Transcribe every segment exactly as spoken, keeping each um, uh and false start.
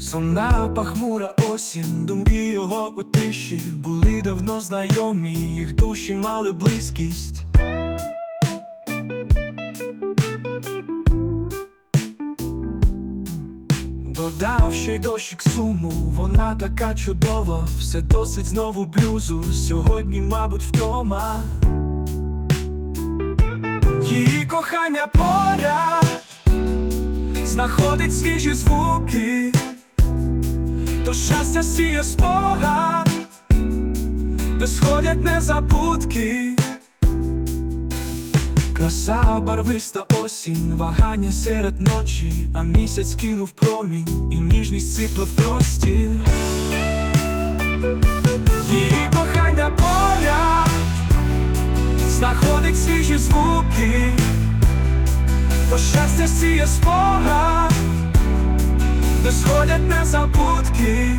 Сумна пахмура осінь, думки його у тиші були давно знайомі, їх душі мали близькість. Додав ще й дощик суму, вона така чудова, все досить знову блюзу, сьогодні, мабуть, вдома. Її кохання поряд знаходить свіжі звуки, то щастя сіє спогад, де сходять незабудки. Краса барвиста осінь, вагання серед ночі, а місяць кинув промінь, і ніжність сипла в простір. Її кохання поряд знаходить свіжі звуки, то щастя сіє спогад, де сходять незабудки.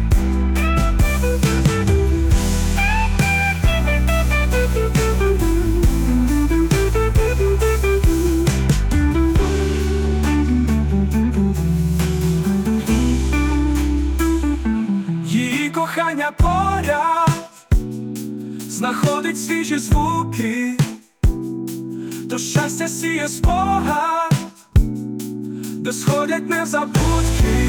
Її кохання поряд знаходить свіжі звуки, то щастя сіє спогад, де сходять незабудки.